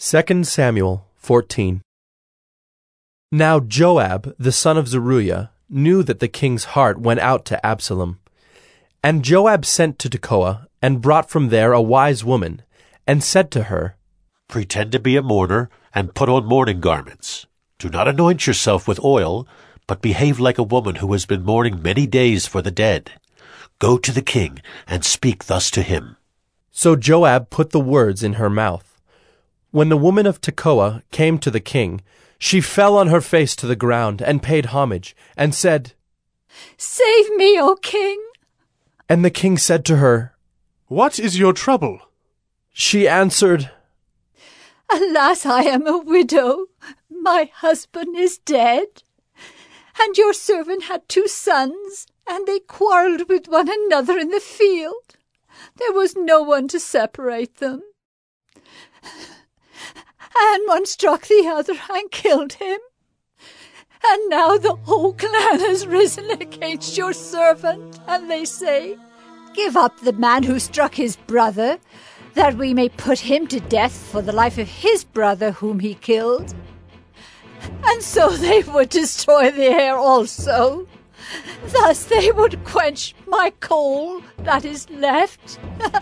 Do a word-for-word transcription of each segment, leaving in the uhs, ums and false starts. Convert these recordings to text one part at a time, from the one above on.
Second Samuel fourteen. Now Joab, the son of Zeruiah, knew that the king's heart went out to Absalom. And Joab sent to Tekoa, and brought from there a wise woman, and said to her, Pretend to be a mourner, and put on mourning garments. Do not anoint yourself with oil, but behave like a woman who has been mourning many days for the dead. Go to the king, and speak thus to him. So Joab put the words in her mouth. When the woman of Tekoa came to the king, she fell on her face to the ground and paid homage, and said, Save me, O king! And the king said to her, What is your trouble? She answered, Alas, I am a widow. My husband is dead. And your servant had two sons, and they quarreled with one another in the field. There was no one to separate them. And one struck the other and killed him. And now the whole clan has risen against your servant, and they say, Give up the man who struck his brother, that we may put him to death for the life of his brother whom he killed. And so they would destroy the heir also. Thus they would quench my coal that is left,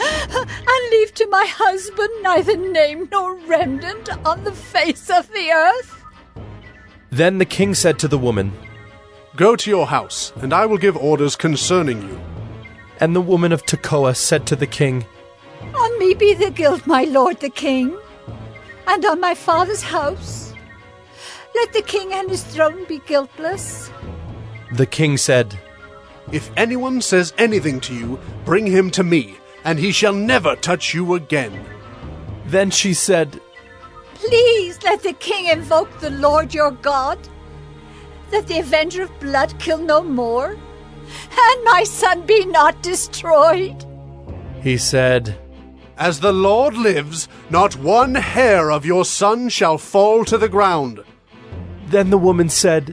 and leave to my husband neither name nor remnant on the face of the earth. Then the king said to the woman, Go to your house, and I will give orders concerning you. And the woman of Tekoa said to the king, On me be the guilt, my lord the king, and on my father's house. Let the king and his throne be guiltless. The king said, If anyone says anything to you, bring him to me, and he shall never touch you again. Then she said, Please let the king invoke the Lord your God, that the avenger of blood kill no more, and my son be not destroyed. He said, As the Lord lives, not one hair of your son shall fall to the ground. Then the woman said,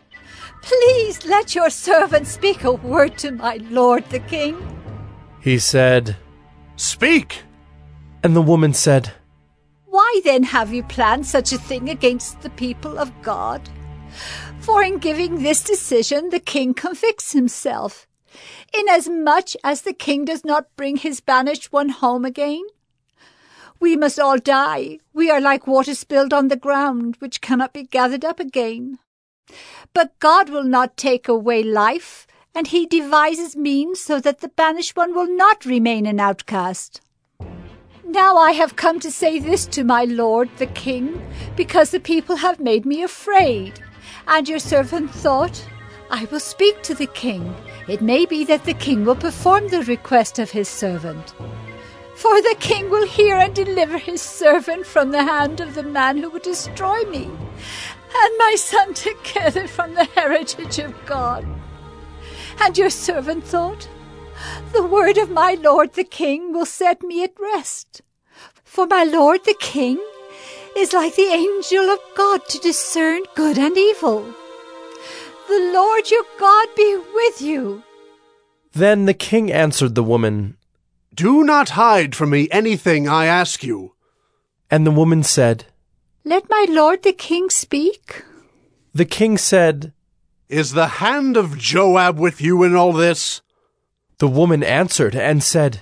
Please let your servant speak a word to my lord the king. He said, Speak! And the woman said, Why then have you planned such a thing against the people of God? For in giving this decision the king convicts himself, inasmuch as the king does not bring his banished one home again. We must all die. We are like water spilled on the ground, which cannot be gathered up again. But God will not take away life, and he devises means so that the banished one will not remain an outcast. Now I have come to say this to my lord the king, because the people have made me afraid. And your servant thought, I will speak to the king. It may be that the king will perform the request of his servant. For the king will hear and deliver his servant from the hand of the man who would destroy me, and my son together from the heritage of God. And your servant thought, The word of my lord the king will set me at rest. For my lord the king is like the angel of God to discern good and evil. The Lord your God be with you. Then the king answered the woman, Do not hide from me anything I ask you. And the woman said, Let my lord the king speak. The king said, Is the hand of Joab with you in all this? The woman answered and said,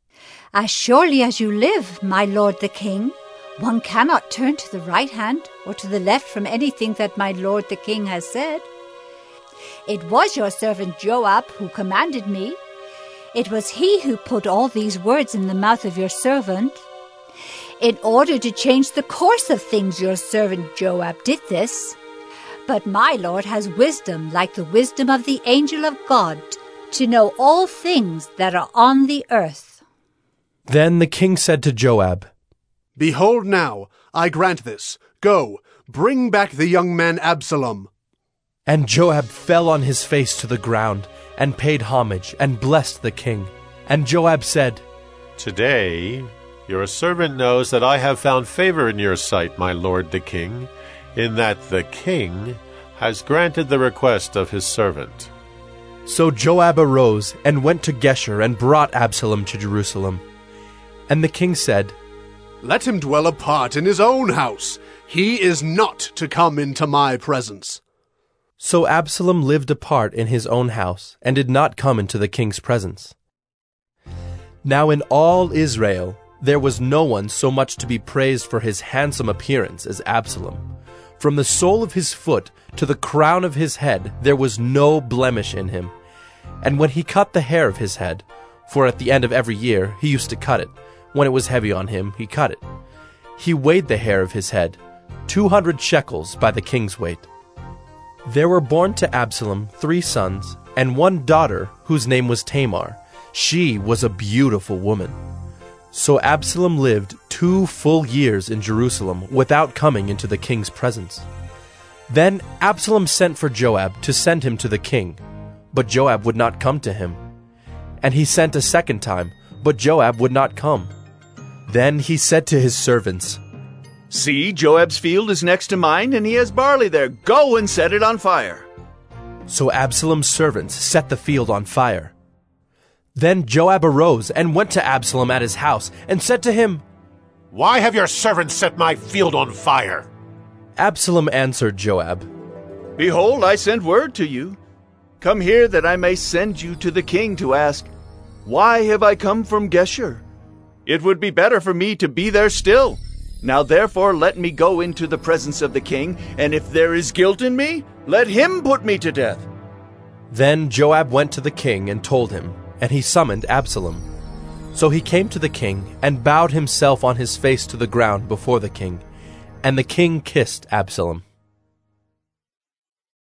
As surely as you live, my lord the king, one cannot turn to the right hand or to the left from anything that my lord the king has said. It was your servant Joab who commanded me. It was he who put all these words in the mouth of your servant. In order to change the course of things, your servant Joab did this. But my lord has wisdom like the wisdom of the angel of God, to know all things that are on the earth. Then the king said to Joab, Behold now, I grant this. Go, bring back the young man Absalom. And Joab fell on his face to the ground, and paid homage, and blessed the king. And Joab said, Today your servant knows that I have found favor in your sight, my lord the king, in that the king has granted the request of his servant. So Joab arose, and went to Geshur, and brought Absalom to Jerusalem. And the king said, Let him dwell apart in his own house. He is not to come into my presence." So Absalom lived apart in his own house, and did not come into the king's presence. Now in all Israel there was no one so much to be praised for his handsome appearance as Absalom. From the sole of his foot to the crown of his head there was no blemish in him. And when he cut the hair of his head, for at the end of every year he used to cut it, when it was heavy on him he cut it, he weighed the hair of his head, two hundred shekels by the king's weight. There were born to Absalom three sons, and one daughter whose name was Tamar. She was a beautiful woman. So Absalom lived two full years in Jerusalem without coming into the king's presence. Then Absalom sent for Joab to send him to the king, but Joab would not come to him. And he sent a second time, but Joab would not come. Then he said to his servants, "See, Joab's field is next to mine, and he has barley there. Go and set it on fire." So Absalom's servants set the field on fire. Then Joab arose and went to Absalom at his house, and said to him, "Why have your servants set my field on fire?" Absalom answered Joab, "Behold, I send word to you. Come here that I may send you to the king to ask, Why have I come from Geshur? It would be better for me to be there still. Now therefore let me go into the presence of the king, and if there is guilt in me, let him put me to death." Then Joab went to the king and told him, and he summoned Absalom. So he came to the king, and bowed himself on his face to the ground before the king, and the king kissed Absalom.